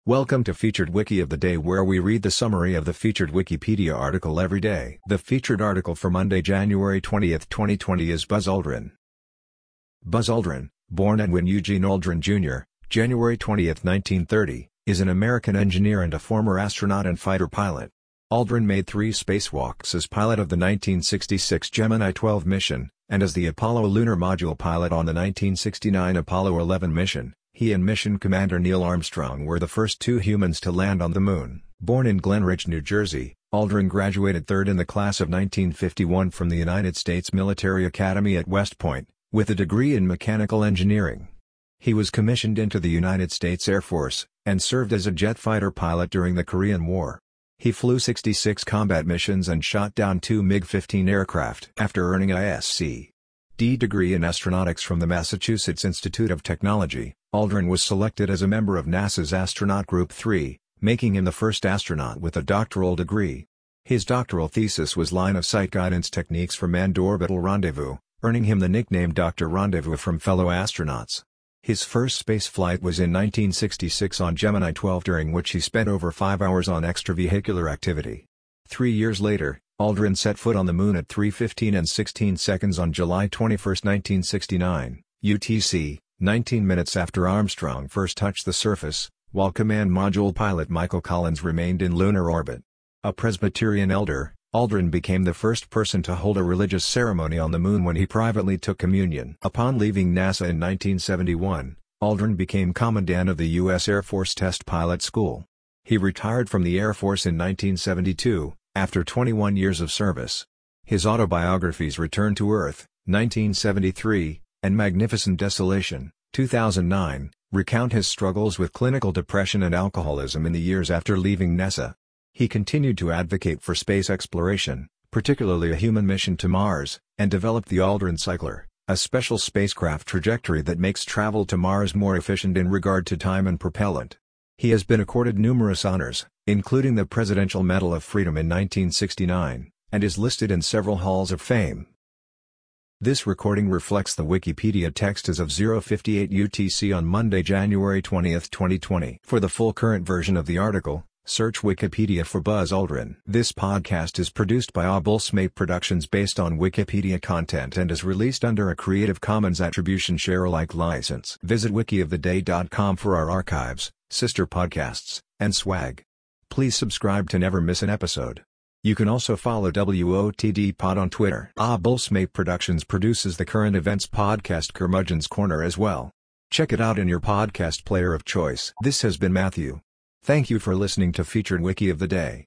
Welcome to Featured Wiki of the Day, where we read the summary of the featured Wikipedia article every day. The featured article for Monday, January 20, 2020 is Buzz Aldrin. Buzz Aldrin, born Edwin Eugene Aldrin Jr., January 20, 1930, is an American engineer and a former astronaut and fighter pilot. Aldrin made 3 spacewalks as pilot of the 1966 Gemini 12 mission, and as the Apollo lunar module pilot on the 1969 Apollo 11 mission. He and mission commander Neil Armstrong were the first 2 humans to land on the Moon. Born in Glen Ridge, New Jersey, Aldrin graduated 3rd in the class of 1951 from the United States Military Academy at West Point, with a degree in mechanical engineering. He was commissioned into the United States Air Force, and served as a jet fighter pilot during the Korean War. He flew 66 combat missions and shot down 2 MiG-15 aircraft. After earning a Sc.D. degree in astronautics from the Massachusetts Institute of Technology, Aldrin was selected as a member of NASA's Astronaut Group 3, making him the first astronaut with a doctoral degree. His doctoral thesis was Line-of-Sight Guidance Techniques for Manned Orbital Rendezvous, earning him the nickname Dr. Rendezvous from fellow astronauts. His first space flight was in 1966 on Gemini 12, during which he spent over 5 hours on extravehicular activity. 3 years later, Aldrin set foot on the Moon at 3:15 and 16 seconds on July 21, 1969, UTC, 19 minutes after Armstrong first touched the surface, while command module pilot Michael Collins remained in lunar orbit. A Presbyterian elder, Aldrin became the first person to hold a religious ceremony on the Moon when he privately took communion. Upon leaving NASA in 1971, Aldrin became commandant of the U.S. Air Force Test Pilot School. He retired from the Air Force in 1972, after 21 years of service. His autobiographies Return to Earth, 1973, and Magnificent Desolation, 2009, recount his struggles with clinical depression and alcoholism in the years after leaving NASA. He continued to advocate for space exploration, particularly a human mission to Mars, and developed the Aldrin Cycler, a special spacecraft trajectory that makes travel to Mars more efficient in regard to time and propellant. He has been accorded numerous honors, including the Presidential Medal of Freedom in 1969, and is listed in several halls of fame. This recording reflects the Wikipedia text as of 0:58 UTC on Monday, January 20, 2020. For the full current version of the article, search Wikipedia for Buzz Aldrin. This podcast is produced by Abulsmate Productions based on Wikipedia content and is released under a Creative Commons Attribution Share Alike license. Visit wikioftheday.com for our archives, sister podcasts, and swag. Please subscribe to never miss an episode. You can also follow WOTD Pod on Twitter. Abulsmate Productions produces the current events podcast Curmudgeon's Corner as well. Check it out in your podcast player of choice. This has been Matthew. Thank you for listening to Featured Wiki of the Day.